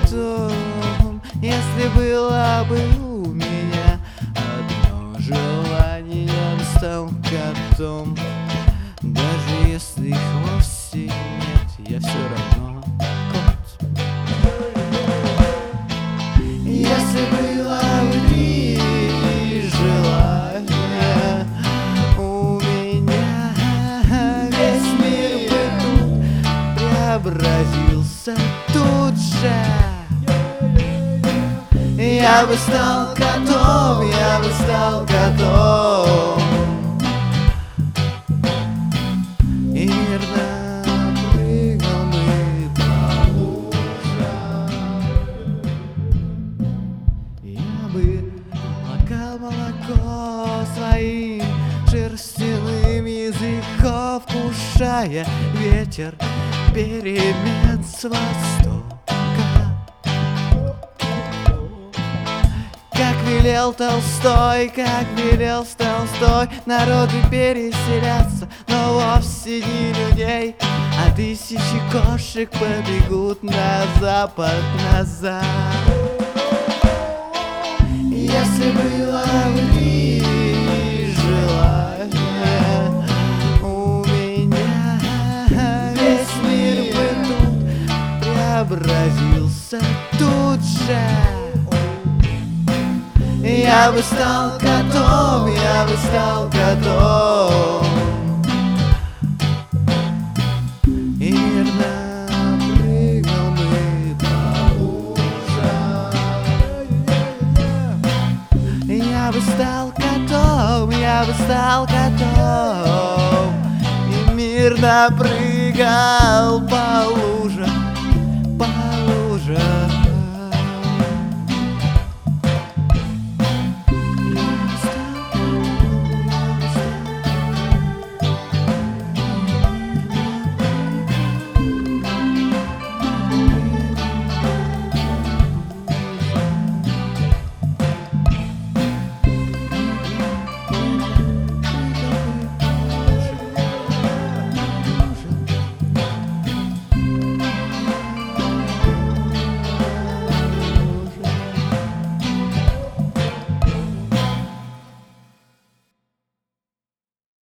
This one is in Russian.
котом. Если было бы у меня одно желание, я бы стал котом. Даже если их вовсе нет, я все равно кот. Если было бы три желания у меня, весь мир бы тут преобразился тут же. Я бы стал котом, я бы стал котом. И мирно прыгал бы по лужам. Я бы лакал молоко своим шерстяным языком, вкушая ветер перемен с востока. Как велел Толстой, народы переселятся, но вовсе не людей, а тысячи кошек побегут на запад назад. Если было бы три желания у меня, весь мир бы тут преобразился тут же. Я бы стал котом, я бы стал котом. И мирно прыгал бы по лужам. Я бы стал котом, я бы стал котом. И мирно прыгал по лужам.